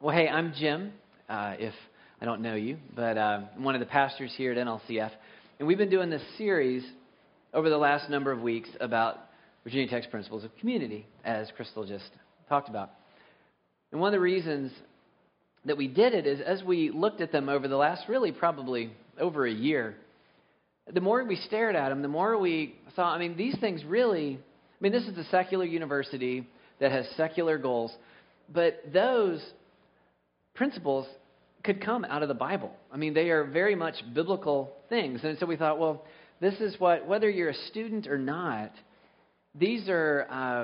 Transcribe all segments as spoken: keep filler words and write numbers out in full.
Well, hey, I'm Jim, uh, if I don't know you, but uh, I'm one of the pastors here at N L C F. And we've been doing this series over the last number of weeks about Virginia Tech's principles of community, as Crystal just talked about. And one of the reasons that we did it is as we looked at them over the last really probably over a year, the more we stared at them, the more we saw, I mean, these things really, I mean, this is a secular university that has secular goals, but those principles could come out of the Bible. I mean, they are very much biblical things. And so we thought, well, this is what, whether you're a student or not, these are uh,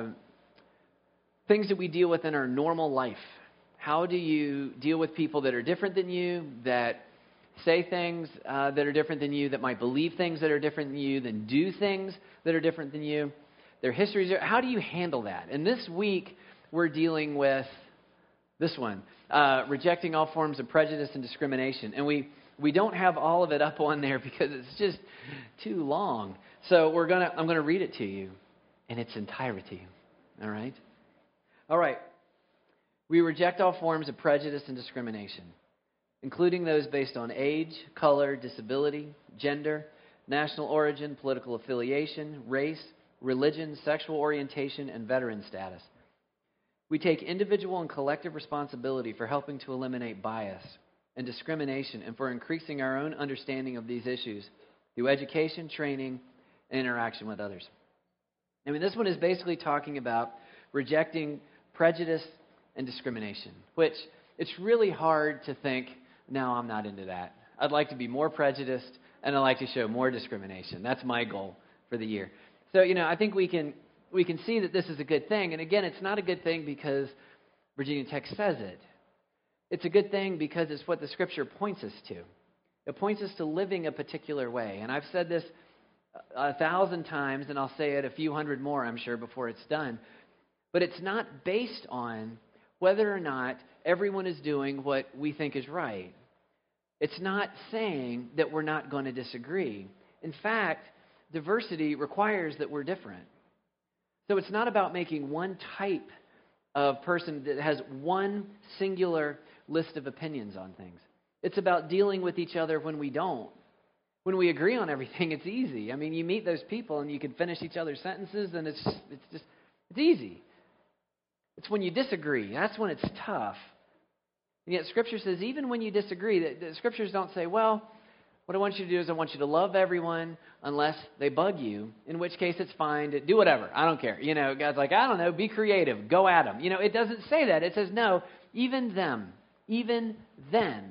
things that we deal with in our normal life. How do you deal with people that are different than you, that say things uh, that are different than you, that might believe things that are different than you, then do things that are different than you? Their histories are, how do you handle that? And this week, we're dealing with this one, uh, rejecting all forms of prejudice and discrimination. And we, we don't have all of it up on there because it's just too long. So we're gonna I'm gonna read it to you in its entirety. All right? All right. We reject all forms of prejudice and discrimination, including those based on age, color, disability, gender, national origin, political affiliation, race, religion, sexual orientation, and veteran status. We take individual and collective responsibility for helping to eliminate bias and discrimination and for increasing our own understanding of these issues through education, training, and interaction with others. I mean, this one is basically talking about rejecting prejudice and discrimination, which it's really hard to think, no, I'm not into that. I'd like to be more prejudiced, and I'd like to show more discrimination. That's my goal for the year. So, you know, I think we can we can see that this is a good thing. And again, it's not a good thing because Virginia Tech says it. It's a good thing because it's what the Scripture points us to. It points us to living a particular way. And I've said this a thousand times, and I'll say it a few hundred more, I'm sure, before it's done. But it's not based on whether or not everyone is doing what we think is right. It's not saying that we're not going to disagree. In fact, diversity requires that we're different. So it's not about making one type of person that has one singular list of opinions on things. It's about dealing with each other when we don't. When we agree on everything, it's easy. I mean, you meet those people and you can finish each other's sentences, and it's just, it's just it's easy. It's when you disagree. That's when it's tough. And yet Scripture says even when you disagree, the, the Scriptures don't say, well, what I want you to do is I want you to love everyone unless they bug you, in which case it's fine to do whatever. I don't care. You know, God's like, I don't know, be creative. Go at them. You know, it doesn't say that. It says, no, even them, even then,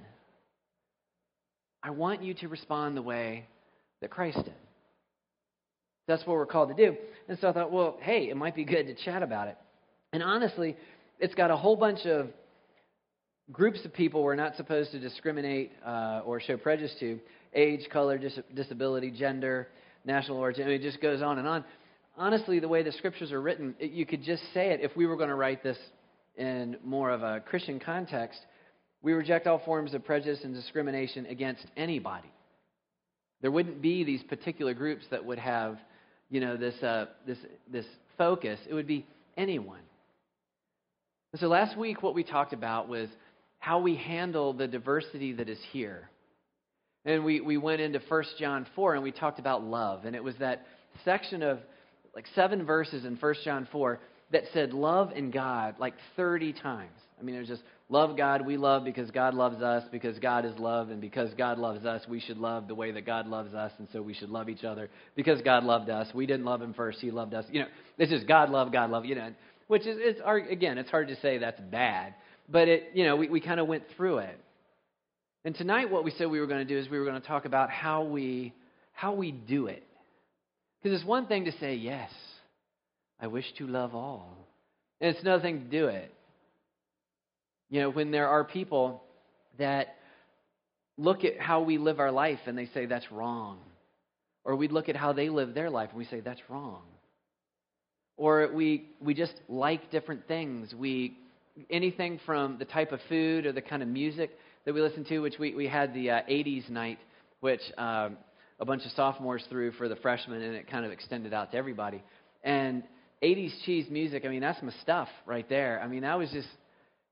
I want you to respond the way that Christ did. That's what we're called to do. And so I thought, well, hey, it might be good to chat about it. And honestly, it's got a whole bunch of groups of people we're not supposed to discriminate uh, or show prejudice to: age, color, dis- disability, gender, national origin. I mean, it just goes on and on. Honestly, the way the Scriptures are written, it, you could just say it. If we were going to write this in more of a Christian context, we reject all forms of prejudice and discrimination against anybody. There wouldn't be these particular groups that would have, you know, this uh, this this focus. It would be anyone. And so last week, what we talked about was how we handle the diversity that is here. And we, we went into First John four and we talked about love. And it was that section of like seven verses in First John four that said love in God like thirty times. I mean, it was just love God, we love because God loves us, because God is love, and because God loves us, we should love the way that God loves us, and so we should love each other because God loved us. We didn't love Him first, He loved us. You know, it's just God love, God love, you know, which is, it's, again, it's hard to say that's bad. But, it, you know, we, we kind of went through it. And tonight what we said we were going to do is we were going to talk about how we how we do it. Because it's one thing to say, yes, I wish to love all. And it's another thing to do it. You know, when there are people that look at how we live our life and they say that's wrong. Or we look at how they live their life and we say that's wrong. Or we we just like different things. We anything from the type of food or the kind of music that we listen to, which we, we had the uh, eighties night, which um, a bunch of sophomores threw for the freshmen, and it kind of extended out to everybody. And eighties cheese music, I mean, that's my stuff right there. I mean, that was just,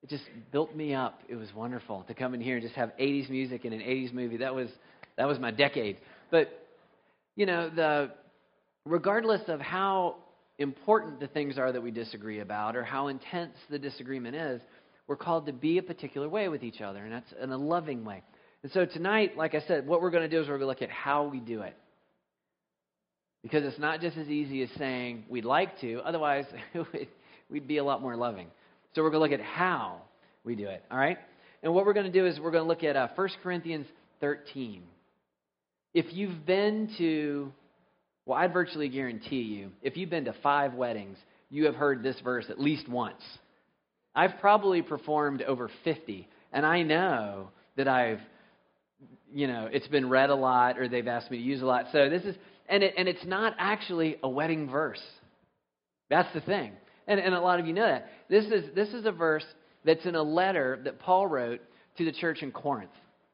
it just built me up. It was wonderful to come in here and just have eighties music and an eighties movie. That was that was my decade. But, you know, the regardless of how important the things are that we disagree about or how intense the disagreement is, we're called to be a particular way with each other, and that's in a loving way. And so tonight, like I said, what we're going to do is we're going to look at how we do it. Because it's not just as easy as saying we'd like to, otherwise we'd be a lot more loving. So we're going to look at how we do it, all right? And what we're going to do is we're going to look at uh, First Corinthians thirteen. If you've been to, well, I'd virtually guarantee you, if you've been to five weddings, you have heard this verse at least once. I've probably performed over fifty, and I know that I've, you know, it's been read a lot or they've asked me to use a lot. So this is, and it, and it's not actually a wedding verse. That's the thing. And, and a lot of you know that. This is this is a verse that's in a letter that Paul wrote to the church in Corinth.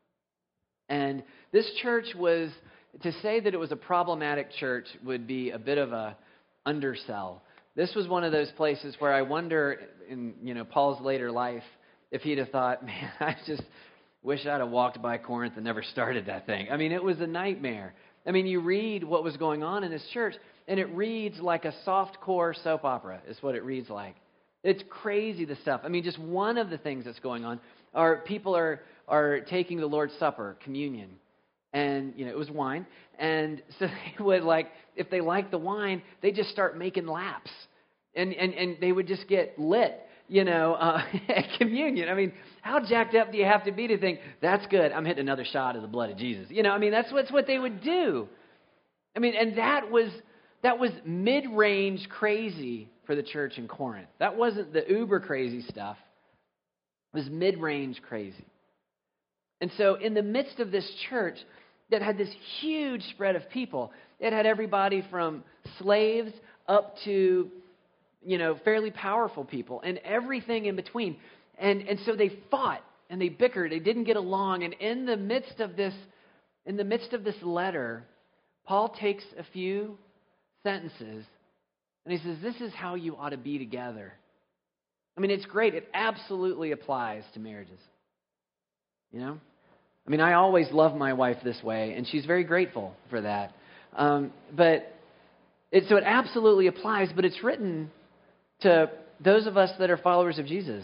And this church was, to say that it was a problematic church would be a bit of a undersell. This was one of those places where I wonder, in you know Paul's later life, if he'd have thought, man, I just wish I'd have walked by Corinth and never started that thing. I mean, it was a nightmare. I mean, you read what was going on in this church, and it reads like a soft-core soap opera is what it reads like. It's crazy, the stuff. I mean, just one of the things that's going on are people are are taking the Lord's Supper, communion, and, you know, it was wine. And so they would, like, if they liked the wine, they just start making laps. And, and, and they would just get lit, you know, uh, at communion. I mean, how jacked up do you have to be to think, that's good, I'm hitting another shot of the blood of Jesus? You know, I mean, that's what's what they would do. I mean, and that was that was mid-range crazy for the church in Corinth. That wasn't the uber crazy stuff. It was mid-range crazy. And so in the midst of this church that had this huge spread of people, it had everybody from slaves up to, you know, fairly powerful people and everything in between. And and so they fought and they bickered. They didn't get along. And in the midst of this, in the midst of this letter, Paul takes a few sentences and he says, this is how you ought to be together. I mean, it's great. It absolutely applies to marriages. You know? I mean, I always love my wife this way, and she's very grateful for that. Um, but it, so it absolutely applies, but it's written to those of us that are followers of Jesus.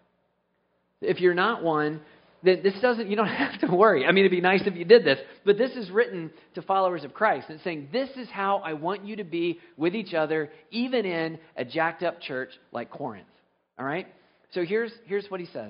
If you're not one, then this doesn't, you don't have to worry. I mean, it'd be nice if you did this, but this is written to followers of Christ. It's saying, this is how I want you to be with each other, even in a jacked up church like Corinth. All right? So here's here's what he says.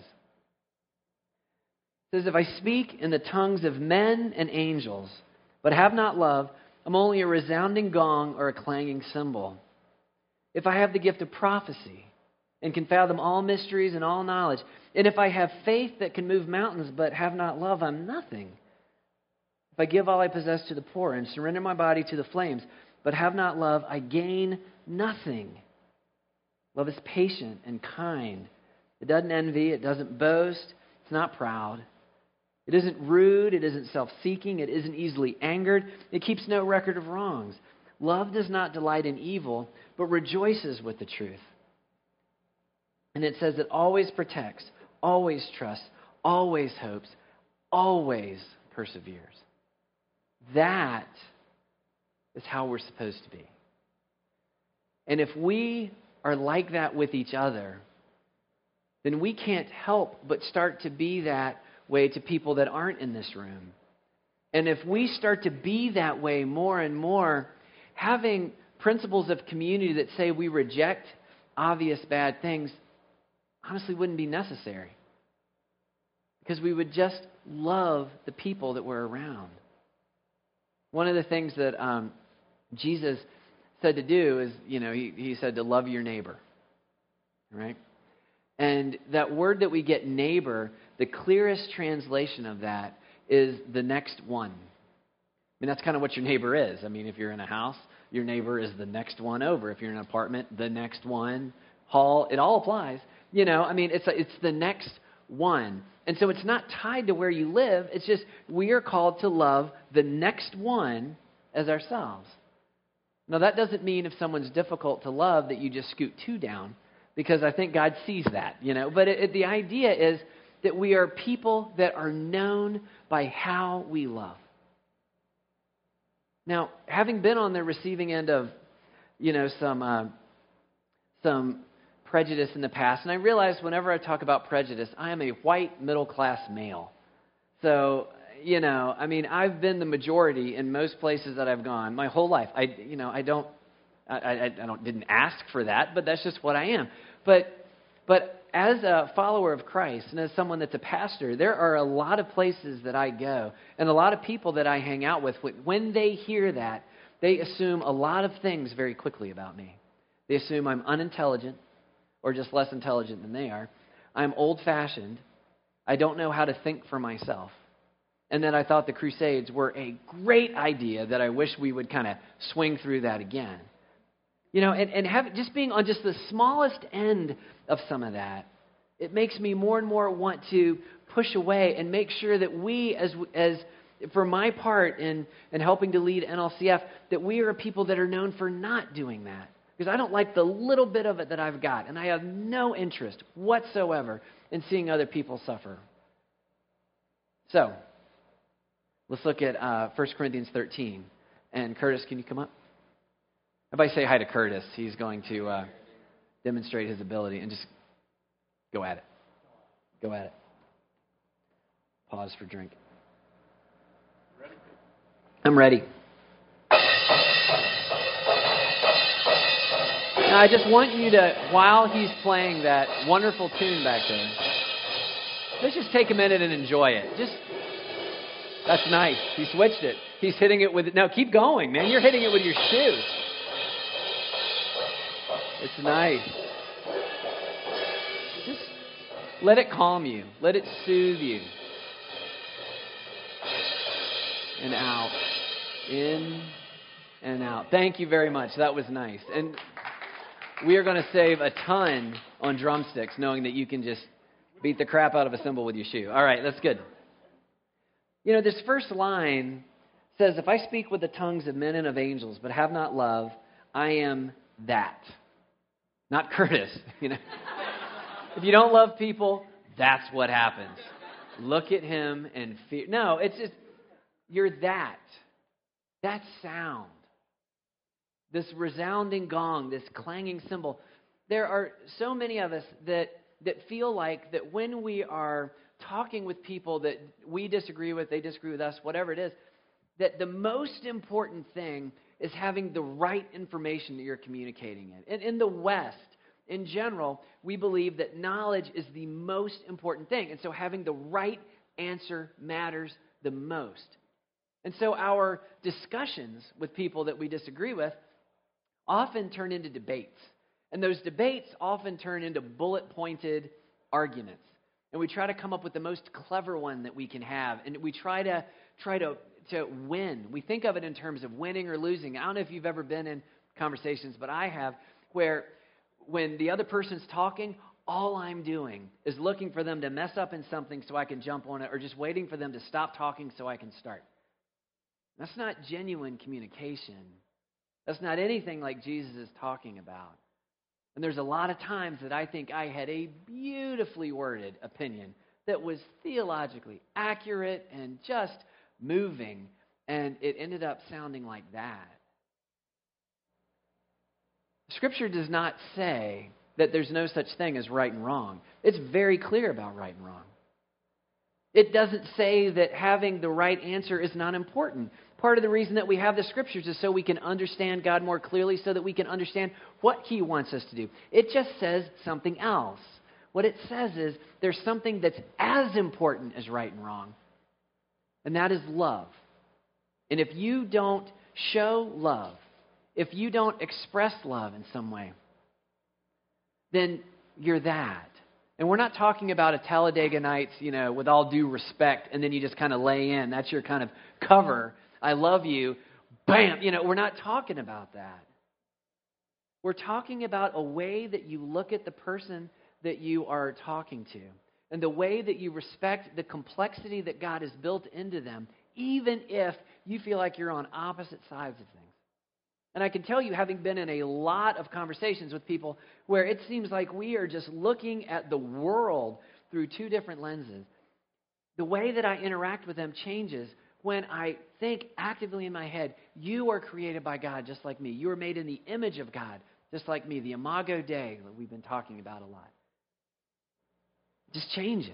It says, if I speak in the tongues of men and angels, but have not love, I'm only a resounding gong or a clanging cymbal. If I have the gift of prophecy and can fathom all mysteries and all knowledge, and if I have faith that can move mountains but have not love, I'm nothing. If I give all I possess to the poor and surrender my body to the flames, but have not love, I gain nothing. Love is patient and kind. It doesn't envy. It doesn't boast. It's not proud. It isn't rude. It isn't self-seeking. It isn't easily angered. It keeps no record of wrongs. Love does not delight in evil, but rejoices with the truth. And it says it always protects, always trusts, always hopes, always perseveres. That is how we're supposed to be. And if we are like that with each other, then we can't help but start to be that way to people that aren't in this room. And if we start to be that way more and more, having principles of community that say we reject obvious bad things honestly wouldn't be necessary. Because we would just love the people that we're around. One of the things that um, Jesus said to do is, you know, he, he said to love your neighbor. Right? And that word that we get, neighbor, the clearest translation of that is the next one. I mean, that's kind of what your neighbor is. I mean, if you're in a house, your neighbor is the next one over. If you're in an apartment, the next one. Hall, it all applies. You know, I mean, it's it's the next one. And so it's not tied to where you live. It's just we are called to love the next one as ourselves. Now, that doesn't mean if someone's difficult to love that you just scoot two down. because I think God sees that, you know. But it, it, the idea is that we are people that are known by how we love. Now, having been on the receiving end of, you know, some uh, some prejudice in the past, and I realize whenever I talk about prejudice, I am a white middle-class male. So, you know, I mean, I've been the majority in most places that I've gone my whole life. I, you know, I don't, I, I, I don't, didn't ask for that, but that's just what I am. But, but as a follower of Christ and as someone that's a pastor, there are a lot of places that I go and a lot of people that I hang out with. When they hear that, they assume a lot of things very quickly about me. They assume I'm unintelligent or just less intelligent than they are. I'm old-fashioned. I don't know how to think for myself. And then I thought the Crusades were a great idea that I wish we would kind of swing through that again. You know, and, and have, just being on just the smallest end of some of that, it makes me more and more want to push away and make sure that we, as as for my part in, in helping to lead N L C F, that we are a people that are known for not doing that. Because I don't like the little bit of it that I've got, and I have no interest whatsoever in seeing other people suffer. So, let's look at uh, First Corinthians thirteen. And Curtis, can you come up? If I say hi to Curtis, he's going to uh, demonstrate his ability and just go at it. Go at it. Pause for drink. Ready? I'm ready. Now, I just want you to, while he's playing that wonderful tune back there, let's just take a minute and enjoy it. Just, that's nice. He switched it. He's hitting it with, no, keep going, man. You're hitting it with your shoe. It's nice. Just let it calm you. Let it soothe you. And out. In and out. Thank you very much. That was nice. And we are going to save a ton on drumsticks, knowing that you can just beat the crap out of a cymbal with your shoe. All right, that's good. You know, this first line says, if I speak with the tongues of men and of angels, but have not love, I am that. Not Curtis, you know. If you don't love people, that's what happens. Look at him and fear. No, it's just, you're that. That sound. This resounding gong, this clanging cymbal. There are so many of us that that feel like that when we are talking with people that we disagree with, they disagree with us, whatever it is, that the most important thing is having the right information that you're communicating in. And in the West, in general, we believe that knowledge is the most important thing. And so having the right answer matters the most. And so our discussions with people that we disagree with often turn into debates. And those debates often turn into bullet-pointed arguments. And we try to come up with the most clever one that we can have. And we try to try to, to win. We think of it in terms of winning or losing. I don't know if you've ever been in conversations, but I have, where when the other person's talking, all I'm doing is looking for them to mess up in something so I can jump on it, or just waiting for them to stop talking so I can start. That's not genuine communication. That's not anything like Jesus is talking about. And there's a lot of times that I think I had a beautifully worded opinion that was theologically accurate and just moving, and it ended up sounding like that. Scripture does not say that there's no such thing as right and wrong. It's very clear about right and wrong. It doesn't say that having the right answer is not important. Part of the reason that we have the Scriptures is so we can understand God more clearly, so that we can understand what He wants us to do. It just says something else. What it says is there's something that's as important as right and wrong, and that is love. And if you don't show love, if you don't express love in some way, then you're that. And we're not talking about a Talladega Nights, you know, with all due respect, and then you just kind of lay in. That's your kind of cover. I love you. Bam! You know, we're not talking about that. We're talking about a way that you look at the person that you are talking to, and the way that you respect the complexity that God has built into them, even if you feel like you're on opposite sides of things. And I can tell you, having been in a lot of conversations with people where it seems like we are just looking at the world through two different lenses, the way that I interact with them changes when I think actively in my head, you are created by God just like me. You are made in the image of God just like me. The Imago Dei that we've been talking about a lot. It just changes.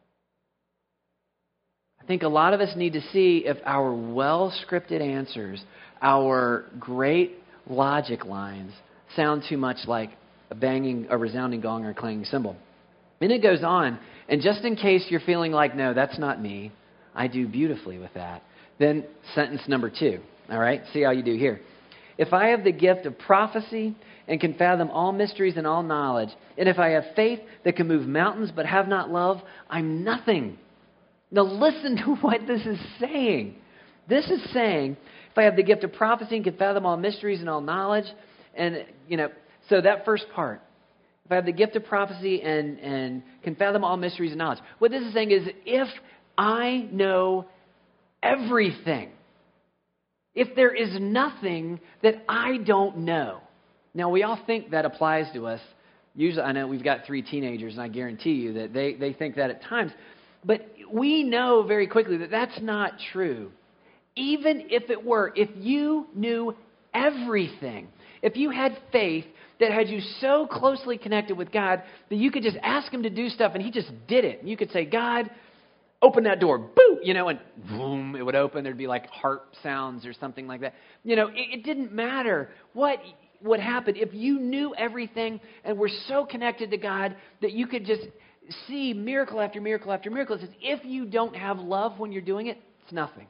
I think a lot of us need to see if our well-scripted answers, our great logic lines, sound too much like a banging, a resounding gong or a clanging cymbal. And it goes on, and just in case you're feeling like, no, that's not me, I do beautifully with that, then sentence number two, all right? See how you do here. If I have the gift of prophecy and can fathom all mysteries and all knowledge, and if I have faith that can move mountains but have not love, I'm nothing. Now listen to what this is saying. This is saying, if I have the gift of prophecy and can fathom all mysteries and all knowledge, and, you know, so that first part, if I have the gift of prophecy and, and can fathom all mysteries and knowledge, what this is saying is, if I know everything, if there is nothing that I don't know. Now, we all think that applies to us. Usually, I know we've got three teenagers, and I guarantee you that they, they think that at times. But we know very quickly that that's not true. Even if it were, if you knew everything, if you had faith that had you so closely connected with God that you could just ask Him to do stuff and He just did it. And you could say, God, open that door, boom, you know, and boom, it would open. There'd be like harp sounds or something like that. You know, it, it didn't matter what would happen. If you knew everything and were so connected to God that you could just see miracle after miracle after miracle, it says, if you don't have love when you're doing it, it's nothing.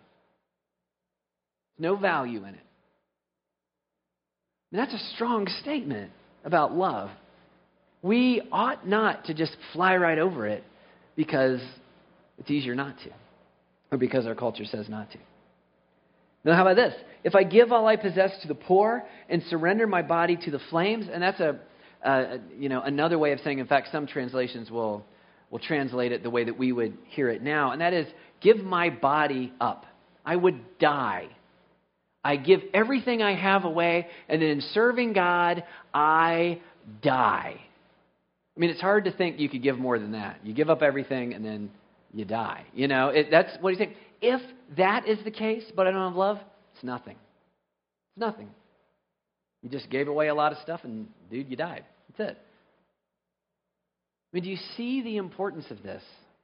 No value in it. And that's a strong statement about love. We ought not to just fly right over it because it's easier not to, or because our culture says not to. Now, how about this? If I give all I possess to the poor and surrender my body to the flames, and that's a, uh, you know, another way of saying, in fact, some translations will will translate it the way that we would hear it now, and that is, give my body up. I would die. I give everything I have away, and in serving God, I die. I mean, it's hard to think you could give more than that. You give up everything, and then you die. You know, it, that's what he's saying. If that is the case, but I don't have love, it's nothing. It's nothing. You just gave away a lot of stuff, and dude, you died. That's it. I mean, do you see the importance of this?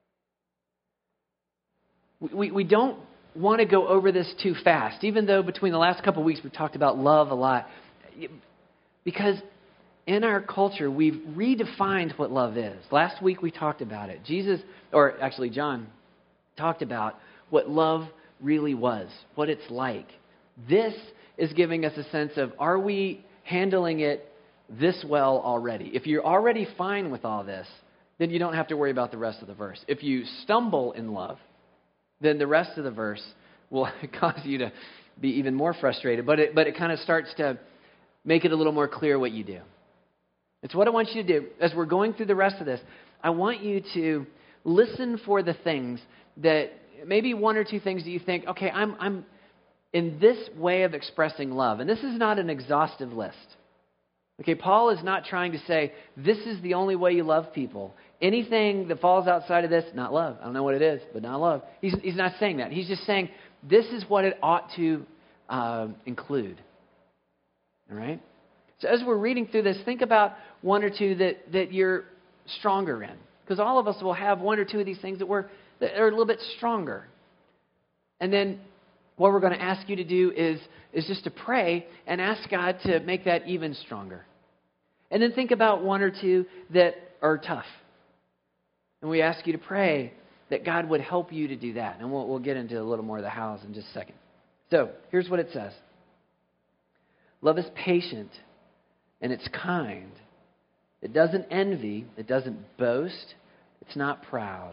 We, we, we don't want to go over this too fast, even though between the last couple of weeks we've talked about love a lot. Because in our culture, we've redefined what love is. Last week we talked about it. Jesus, or actually John, talked about what love really was, what it's like. This is giving us a sense of, are we handling it this well already? If you're already fine with all this, then you don't have to worry about the rest of the verse. If you stumble in love, then the rest of the verse will cause you to be even more frustrated. But it, but it kind of starts to make it a little more clear what you do. It's what I want you to do. As we're going through the rest of this, I want you to listen for the things that, maybe one or two things that you think, okay, I'm I'm in this way of expressing love. And this is not an exhaustive list. Okay, Paul is not trying to say, this is the only way you love people. Anything that falls outside of this, not love. I don't know what it is, but not love. He's, he's not saying that. He's just saying, this is what it ought to uh, include. All right? So as we're reading through this, think about one or two that, that you're stronger in. Because all of us will have one or two of these things that, we're, that are a little bit stronger. And then what we're going to ask you to do is, is just to pray and ask God to make that even stronger. And then think about one or two that are tough. And we ask you to pray that God would help you to do that. And we'll, we'll get into a little more of the hows in just a second. So here's what it says. Love is patient and it's kind. It doesn't envy. It doesn't boast. It's not proud.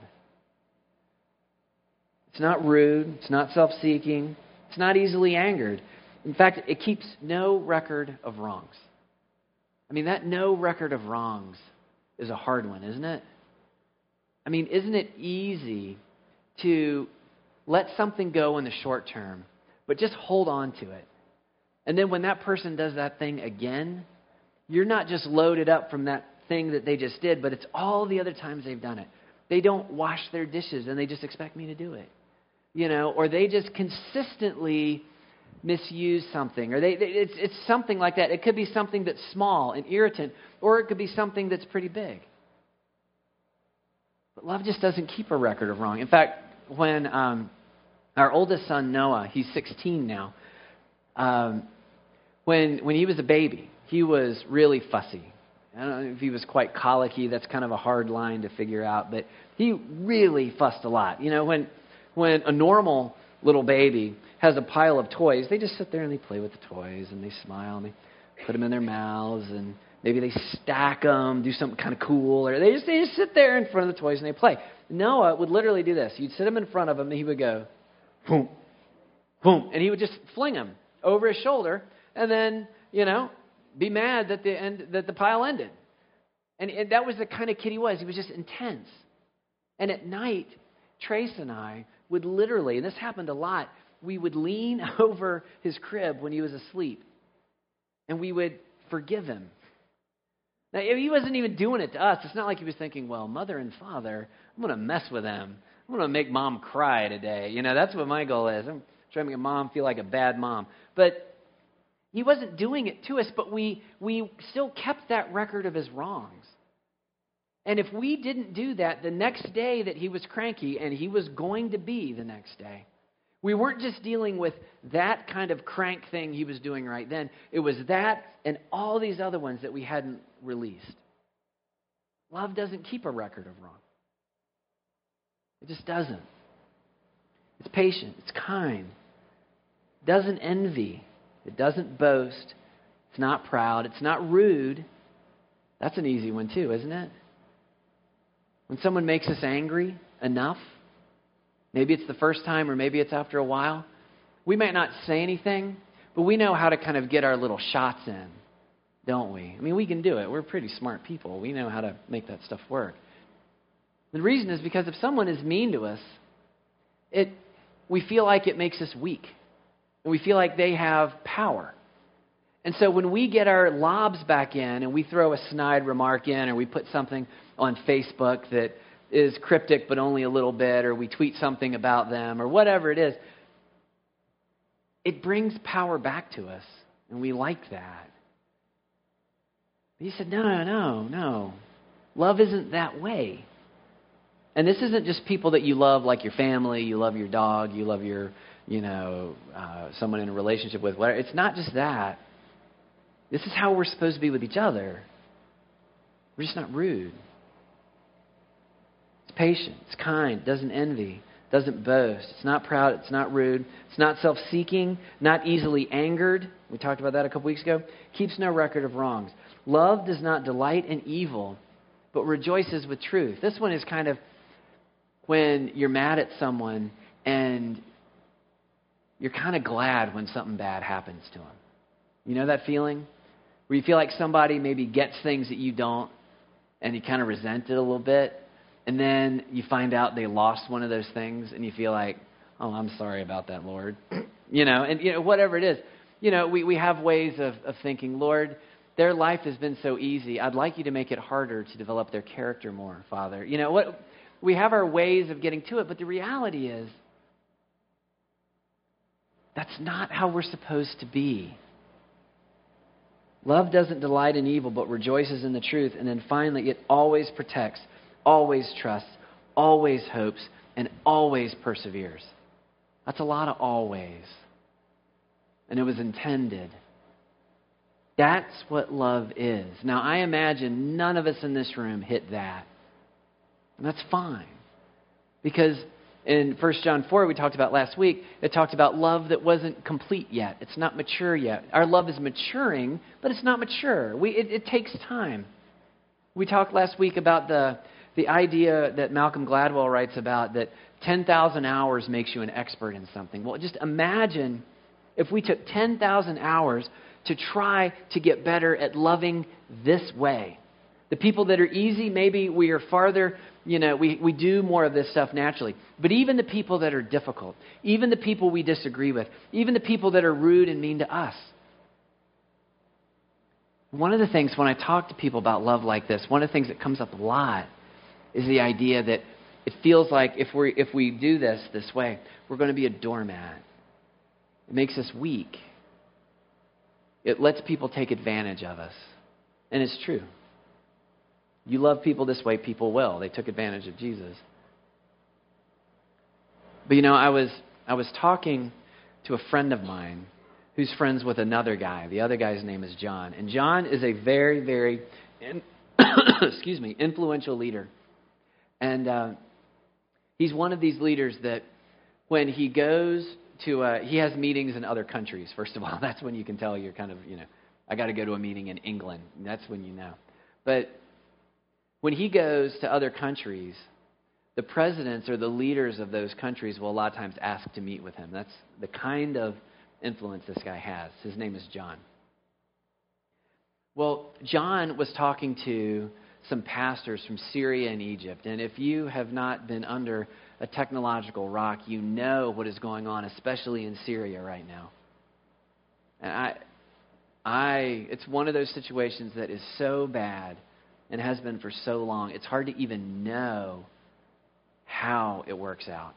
It's not rude. It's not self-seeking. It's not easily angered. In fact, it keeps no record of wrongs. I mean, that no record of wrongs is a hard one, isn't it? I mean, isn't it easy to let something go in the short term, but just hold on to it? And then when that person does that thing again, you're not just loaded up from that thing that they just did, but it's all the other times they've done it. They don't wash their dishes and they just expect me to do it. You know, or they just consistently misuse something, or they, they it's, it's something like that. It could be something that's small and irritant, or it could be something that's pretty big. But love just doesn't keep a record of wrong. In fact, when um, our oldest son, Noah, he's sixteen now, um, when when he was a baby, he was really fussy. I don't know if he was quite colicky. That's kind of a hard line to figure out, but he really fussed a lot. You know, when when a normal little baby has a pile of toys, they just sit there and they play with the toys and they smile and they put them in their mouths and maybe they stack them, do something kind of cool, or they just they just sit there in front of the toys and they play. Noah would literally do this. You'd sit him in front of him and he would go, boom, boom, and he would just fling them over his shoulder and then, you know, be mad that the end that the pile ended. And, and that was the kind of kid he was. He was just intense. And at night, Trace and I would literally, and this happened a lot, we would lean over his crib when he was asleep, and we would forgive him. Now, he wasn't even doing it to us. It's not like he was thinking, well, mother and father, I'm going to mess with them. I'm going to make mom cry today. You know, that's what my goal is. I'm trying to make mom feel like a bad mom. But he wasn't doing it to us, but we we still kept that record of his wrongs. And if we didn't do that the next day that he was cranky, and he was going to be the next day, we weren't just dealing with that kind of crank thing he was doing right then. It was that and all these other ones that we hadn't released. Love doesn't keep a record of wrong. It just doesn't. It's patient. It's kind. It doesn't envy. It doesn't boast. It's not proud. It's not rude. That's an easy one too, isn't it? When someone makes us angry enough, maybe it's the first time or maybe it's after a while, we might not say anything, but we know how to kind of get our little shots in, don't we? I mean, we can do it. We're pretty smart people. We know how to make that stuff work. The reason is because if someone is mean to us, it we feel like it makes us weak. And we feel like they have power. And so when we get our lobs back in and we throw a snide remark in, or we put something on Facebook that is cryptic but only a little bit, or we tweet something about them, or whatever it is, it brings power back to us. And we like that. But he said, no, no, no, no. Love isn't that way. And this isn't just people that you love, like your family, you love your dog, you love your, you know, uh, someone in a relationship with, whatever. It's not just that. This is how we're supposed to be with each other. We're just not rude. It's patient. It's kind. Doesn't envy. Doesn't boast. It's not proud. It's not rude. It's not self-seeking. Not easily angered. We talked about that a couple weeks ago. Keeps no record of wrongs. Love does not delight in evil, but rejoices with truth. This one is kind of when you're mad at someone and you're kind of glad when something bad happens to them. You know that feeling? Where you feel like somebody maybe gets things that you don't, and you kind of resent it a little bit, and then you find out they lost one of those things, and you feel like, oh, I'm sorry about that, Lord. you know, and you know, whatever it is. You know, we, we have ways of, of thinking, Lord, their life has been so easy. I'd like you to make it harder to develop their character more, Father. You know, what we have our ways of getting to it, but the reality is that's not how we're supposed to be. Love doesn't delight in evil, but rejoices in the truth. And then finally, it always protects, always trusts, always hopes, and always perseveres. That's a lot of always. And it was intended. That's what love is. Now, I imagine none of us in this room hit that. And that's fine. Because in First John four, we talked about last week, it talked about love that wasn't complete yet. It's not mature yet. Our love is maturing, but it's not mature. We, it, it takes time. We talked last week about the, the idea that Malcolm Gladwell writes about, that ten thousand hours makes you an expert in something. Well, just imagine if we took ten thousand hours to try to get better at loving this way. The people that are easy, maybe we are farther, you know, we, we do more of this stuff naturally. But even the people that are difficult, even the people we disagree with, even the people that are rude and mean to us, One of the things when I talk to people about love like this, one of the things that comes up a lot is the idea that it feels like if we if we do this this way, we're going to be a doormat. It makes us weak. It lets people take advantage of us. And it's true. You love people this way, people will. They took advantage of Jesus. But you know, I was I was talking to a friend of mine who's friends with another guy. The other guy's name is John. And John is a very, very, in, excuse me, influential leader. And uh, he's one of these leaders that when he goes to, uh, he has meetings in other countries, first of all. That's when you can tell you're kind of, you know, I got to go to a meeting in England. That's when you know. But when he goes to other countries, the presidents or the leaders of those countries will a lot of times ask to meet with him. That's the kind of influence this guy has. His name is John. Well, John was talking to some pastors from Syria and Egypt. And if you have not been under a technological rock, you know what is going on, especially in Syria right now. And I, I, it's one of those situations that is so bad and has been for so long, it's hard to even know how it works out.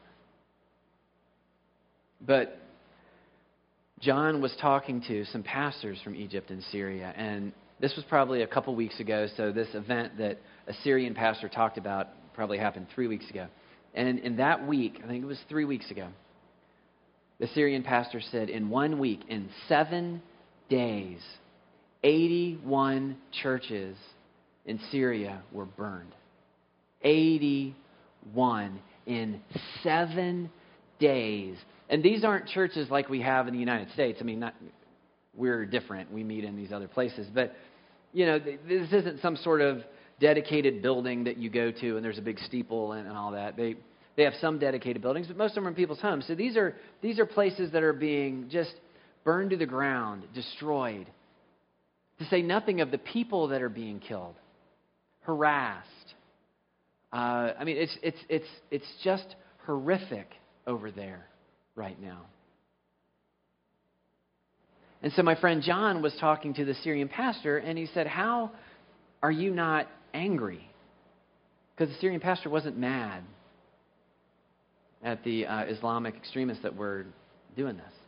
But John was talking to some pastors from Egypt and Syria, and this was probably a couple weeks ago, so this event that a Syrian pastor talked about probably happened three weeks ago. And in that week, I think it was three weeks ago, the Syrian pastor said in one week, in seven days, eighty-one churches in Syria were burned. eighty-one in seven days. And these aren't churches like we have in the United States. I mean, not, we're different. We meet in these other places. But, you know, this isn't some sort of dedicated building that you go to and there's a big steeple and, and all that. They they have some dedicated buildings, but most of them are in people's homes. So these are these are places that are being just burned to the ground, destroyed. To say nothing of the people that are being killed, harassed. Uh, I mean, it's it's it's it's just horrific over there right now. And so my friend John was talking to the Syrian pastor, and he said, "How are you not angry?" Because the Syrian pastor wasn't mad at the uh, Islamic extremists that were doing this.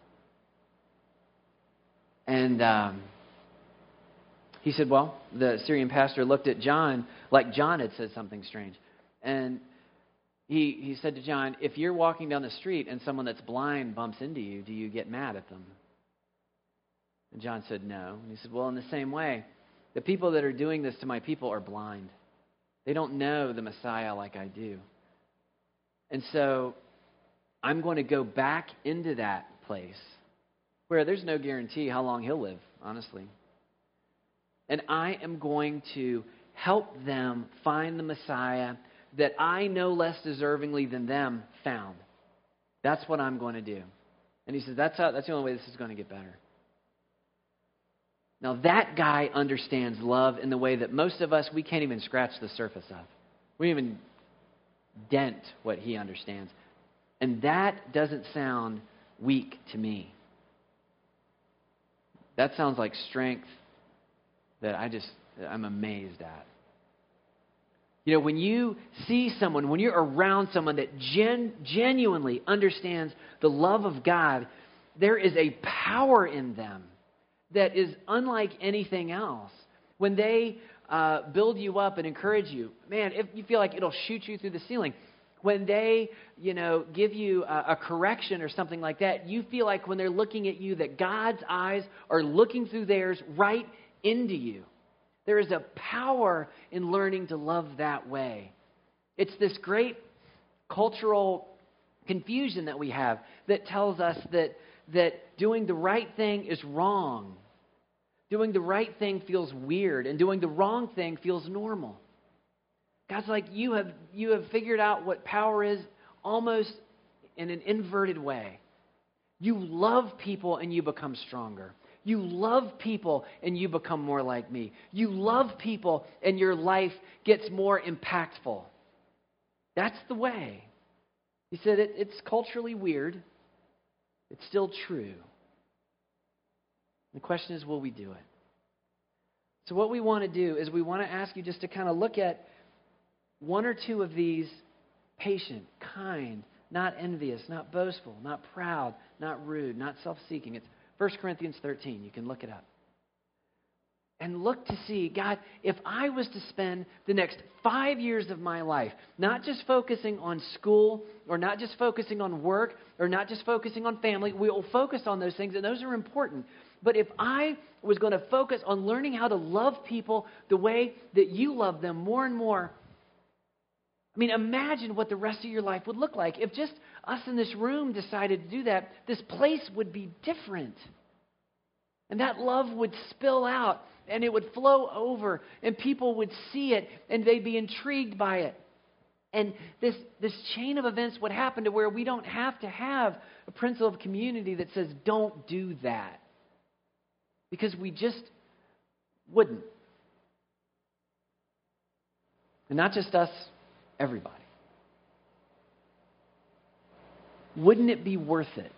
And um, he said, well, the Syrian pastor looked at John like John had said something strange. And he he said to John, if you're walking down the street and someone that's blind bumps into you, do you get mad at them? And John said, no. And he said, well, in the same way, the people that are doing this to my people are blind. They don't know the Messiah like I do. And so I'm going to go back into that place where there's no guarantee how long he'll live, honestly. And I am going to help them find the Messiah that I no less deservingly than them found. That's what I'm going to do. And he says, that's how, that's the only way this is going to get better. Now, that guy understands love in the way that most of us, we can't even scratch the surface of. We don't even dent what he understands. And that doesn't sound weak to me. That sounds like strength that I just, I'm amazed at. You know, when you see someone, when you're around someone that gen, genuinely understands the love of God, there is a power in them that is unlike anything else. When they uh, build you up and encourage you, man, if you feel like it'll shoot you through the ceiling. When they, you know, give you a, a correction or something like that, you feel like when they're looking at you that God's eyes are looking through theirs right into you. There is a power in learning to love that way. It's this great cultural confusion that we have that tells us that that doing the right thing is wrong. Doing the right thing feels weird, and doing the wrong thing feels normal. God's like, you have you have figured out what power is almost in an inverted way. You love people and you become stronger. You love people and you become more like me. You love people and your life gets more impactful. That's the way. He said it, it's culturally weird. It's still true. The question is, will we do it? So what we want to do is we want to ask you just to kind of look at one or two of these: patient, kind, not envious, not boastful, not proud, not rude, not self-seeking. It's First Corinthians thirteen. You can look it up. And look to see, God, if I was to spend the next five years of my life not just focusing on school or not just focusing on work or not just focusing on family, we will focus on those things, and those are important. But if I was going to focus on learning how to love people the way that you love them more and more, I mean, imagine what the rest of your life would look like. If just us in this room decided to do that, this place would be different. And that love would spill out, and it would flow over, and people would see it, and they'd be intrigued by it. And this, this chain of events would happen to where we don't have to have a principle of community that says, don't do that. Because we just wouldn't. And not just us, everybody. Wouldn't it be worth it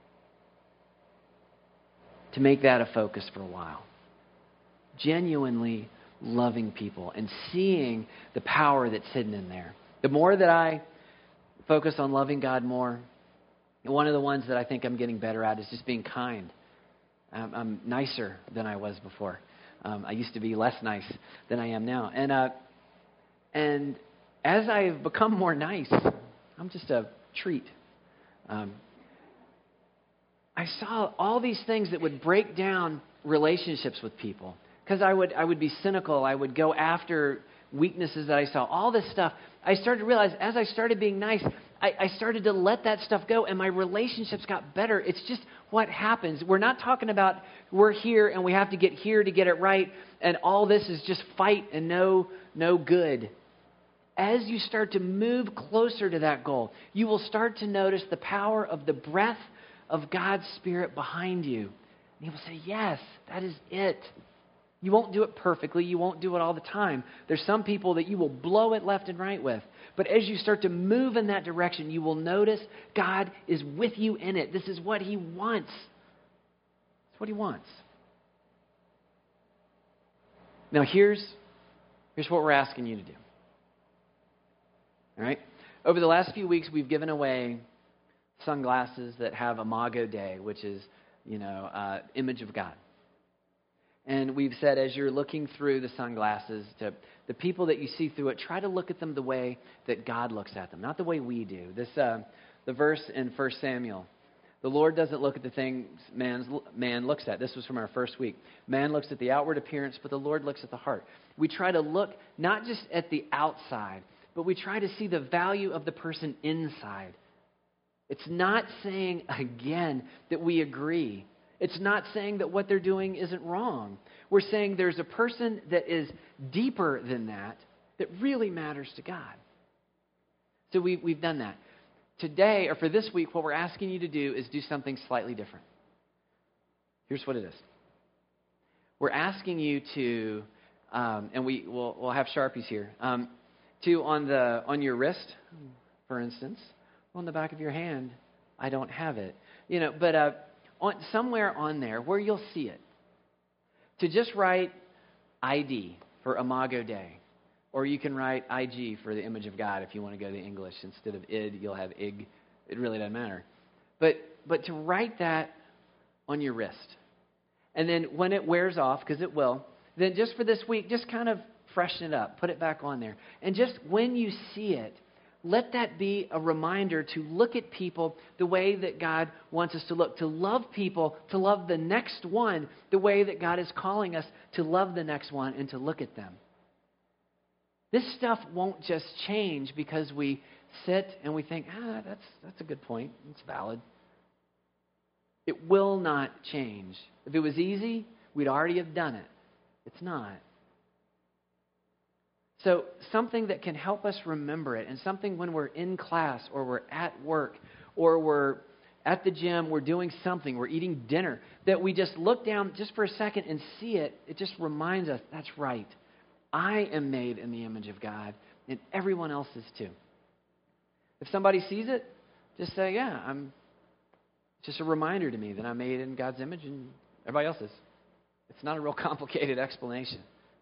to make that a focus for a while? Genuinely loving people and seeing the power that's hidden in there. The more that I focus on loving God more, and one of the ones that I think I'm getting better at is just being kind. I'm, I'm nicer than I was before. Um, I used to be less nice than I am now. And uh, and as I've become more nice, I'm just a treat. Um, I saw all these things that would break down relationships with people. Because I would I would be cynical. I would go after weaknesses that I saw. All this stuff. I started to realize as I started being nice, I, I started to let that stuff go, and my relationships got better. It's just what happens. We're not talking about we're here and we have to get here to get it right, and all this is just fight and no no good. As you start to move closer to that goal, you will start to notice the power of the breath of God's Spirit behind you. And you will say, yes, that is it. You won't do it perfectly. You won't do it all the time. There's some people that you will blow it left and right with. But as you start to move in that direction, you will notice God is with you in it. This is what He wants. It's what He wants. Now here's, here's what we're asking you to do. All right? Over the last few weeks, we've given away sunglasses that have Imago Dei, which is, you know, uh, image of God. And we've said, as you're looking through the sunglasses, to the people that you see through it, try to look at them the way that God looks at them, not the way we do. This, uh, the verse in First Samuel, the Lord doesn't look at the things man's, man looks at. This was from our first week. Man looks at the outward appearance, but the Lord looks at the heart. We try to look not just at the outside, but we try to see the value of the person inside. It's not saying, again, that we agree. It's not saying that what they're doing isn't wrong. We're saying there's a person that is deeper than that, that really matters to God. So we, we've done that. Today, or for this week, what we're asking you to do is do something slightly different. Here's what it is. We're asking you to, um, and we, we'll, we'll have Sharpies here, um, to on the on your wrist, for instance, on the back of your hand. I don't have it. You know, but... Uh, On, somewhere on there where you'll see it, to just write I D for Imago Dei, or you can write I G for the image of God if you want to go to English. Instead of id, you'll have ig. It really doesn't matter. But but to write that on your wrist, and then when it wears off, because it will, then just for this week, just kind of freshen it up, put it back on there, and just when you see it, let that be a reminder to look at people the way that God wants us to look, to love people, to love the next one the way that God is calling us to love the next one and to look at them. This stuff won't just change because we sit and we think, ah, that's that's a good point. It's valid. It will not change. If it was easy, we'd already have done it. It's not. So something that can help us remember it, and something when we're in class or we're at work or we're at the gym, we're doing something, we're eating dinner, that we just look down just for a second and see it. It just reminds us, that's right. I am made in the image of God, and everyone else is too. If somebody sees it, just say, yeah, I'm just a reminder to me that I'm made in God's image and everybody else is. It's not a real complicated explanation.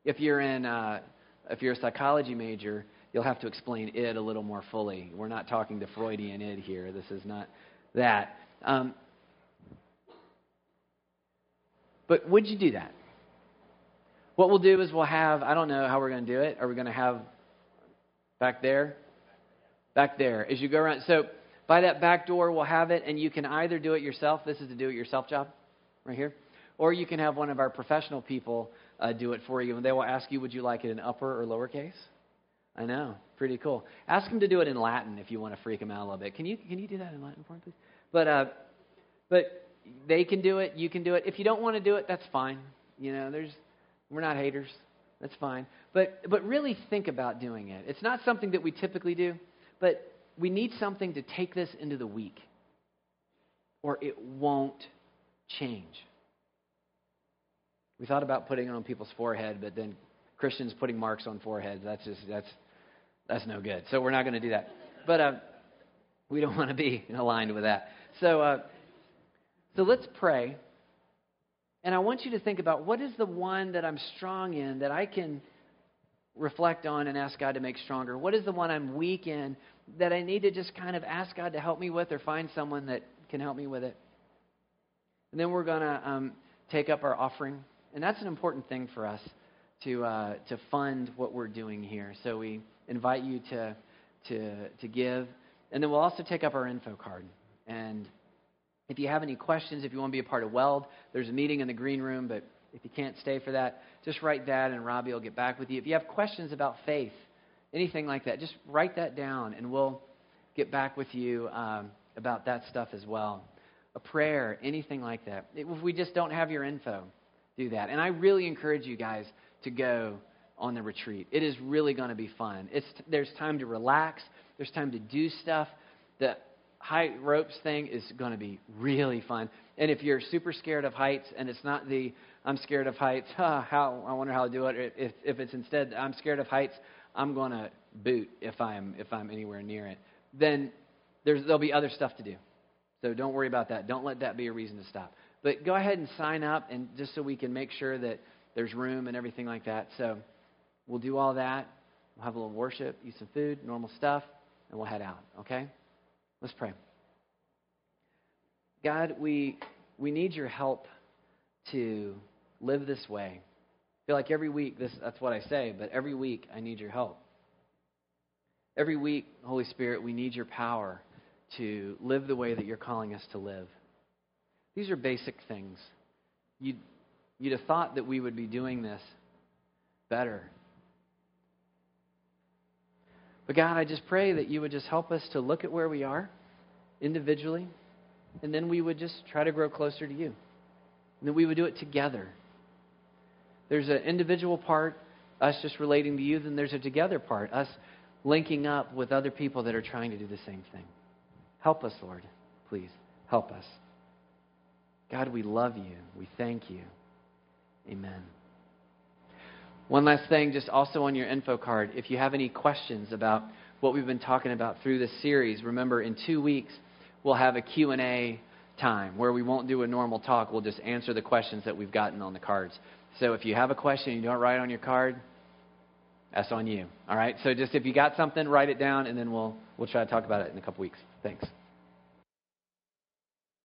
if you're in, uh, if you're a psychology major, you'll have to explain id a little more fully. We're not talking the Freudian id here. This is not that. Um, but would you do that? What we'll do is we'll have, I don't know how we're going to do it. Are we going to have back there? Back there. As you go around. So by that back door, we'll have it, and you can either do it yourself. This is the do-it-yourself job right here. Or you can have one of our professional people uh, do it for you. And they will ask you, would you like it in upper or lowercase? I know. Pretty cool. Ask them to do it in Latin if you want to freak them out a little bit. Can you can you do that in Latin for me, please? But, uh, but they can do it. You can do it. If you don't want to do it, that's fine. You know, there's we're not haters. That's fine. But but really think about doing it. It's not something that we typically do, but we need something to take this into the week, or it won't change. We thought about putting it on people's forehead, but then Christians putting marks on foreheads, that's just that's that's no good. So we're not going to do that. But uh, we don't want to be aligned with that. So uh, so let's pray. And I want you to think about, what is the one that I'm strong in that I can reflect on and ask God to make stronger? What is the one I'm weak in that I need to just kind of ask God to help me with, or find someone that can help me with it? And then we're going to um, take up our offering. And that's an important thing for us, to uh, to fund what we're doing here. So we invite you to to to give. And then we'll also take up our info card. And if you have any questions, if you want to be a part of Weld, there's a meeting in the green room, but if you can't stay for that, just write that and Robbie will get back with you. If you have questions about faith, anything like that, just write that down and we'll get back with you um, about that stuff as well. A prayer, anything like that. If we just don't have your info, do that. And I really encourage you guys to go on the retreat. It is really going to be fun. It's There's time to relax. There's time to do stuff. The height ropes thing is going to be really fun. And if you're super scared of heights, and it's not the I'm scared of heights, huh, how I wonder how to do it. If if it's instead I'm scared of heights, I'm going to boot if I'm if I'm anywhere near it. Then there's there'll be other stuff to do. So don't worry about that. Don't let that be a reason to stop. But go ahead and sign up, and just so we can make sure that there's room and everything like that. So we'll do all that. We'll have a little worship, eat some food, normal stuff, and we'll head out. Okay? Let's pray. God, we we need your help to live this way. I feel like every week, this that's what I say, but every week I need your help. Every week, Holy Spirit, we need your power to live the way that you're calling us to live. These are basic things. You'd, you'd have thought that we would be doing this better. But God, I just pray that you would just help us to look at where we are individually, and then we would just try to grow closer to you. And then we would do it together. There's an individual part, us just relating to you, then there's a together part, us linking up with other people that are trying to do the same thing. Help us, Lord. Please, help us. God, we love you. We thank you. Amen. One last thing, just also on your info card, if you have any questions about what we've been talking about through this series, remember in two weeks we'll have a Q and A time where we won't do a normal talk. We'll just answer the questions that we've gotten on the cards. So if you have a question and you don't write on your card, that's on you. All right? So just if you got something, write it down, and then we'll we'll try to talk about it in a couple weeks. Thanks.